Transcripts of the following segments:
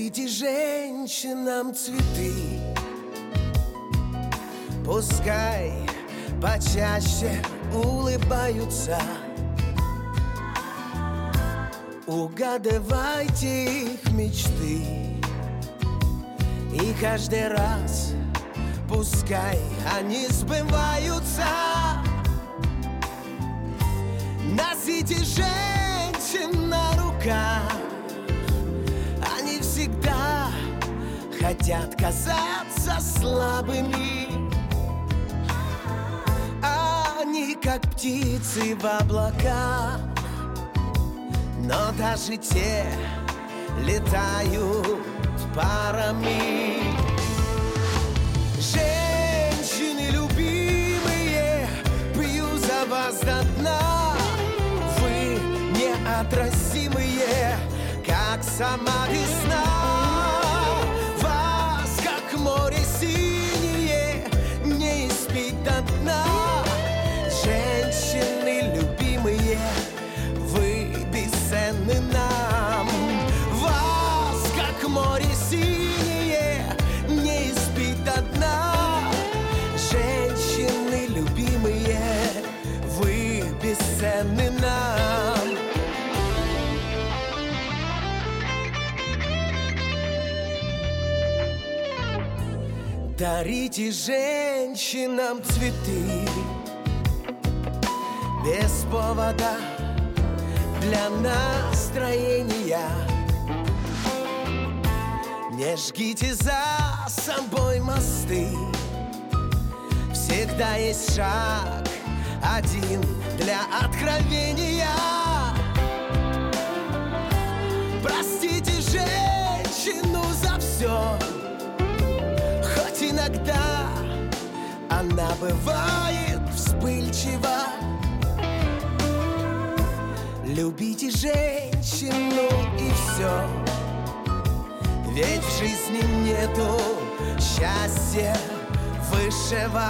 Дарите женщинам цветы, пускай почаще улыбаются. Угадывайте их мечты, и каждый раз пускай они сбываются. Носите женщин на руках, они всегда хотят казаться слабыми. Они как птицы в облаках, но даже те летают парами. Женщины любимые, пью за вас до дна. Вы неотразимые, как сама весна. Вас, как море синее, не испить до дна. Женщины любимые, вы бесценны нам. Вас, как море синее, не испить до дна. Женщины любимые, вы бесценны нам. Дарите женщинам цветы без повода для настроения. Не жгите за собой мосты, всегда есть шаг один для откровения. Простите женщину за все, хоть иногда она бывает вспыльчива. Любите женщину и все, ведь в жизни нету счастья высшего.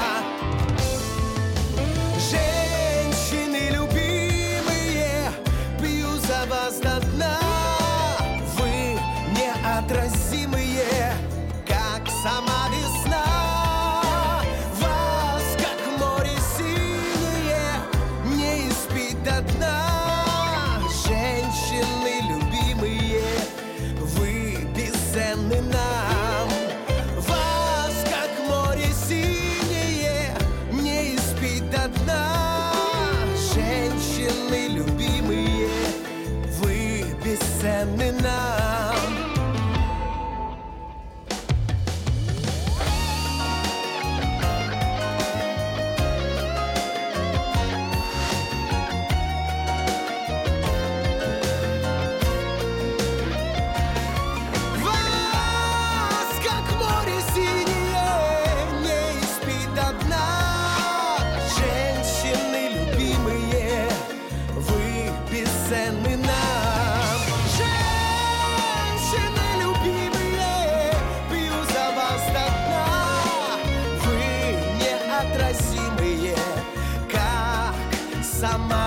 Женщины любимые, пью за вас до дна. Вы неотразимые, как сама весна. Вас, как море синее, не испить до дна. Женщины любимые, вы бесценны нам. Вас, как море синее, не испить до дна. Женщины любимые, вы бесценны нам. Бесценны нам. Женщины любимые, пью за вас до дна. Вы неотразимые, как сама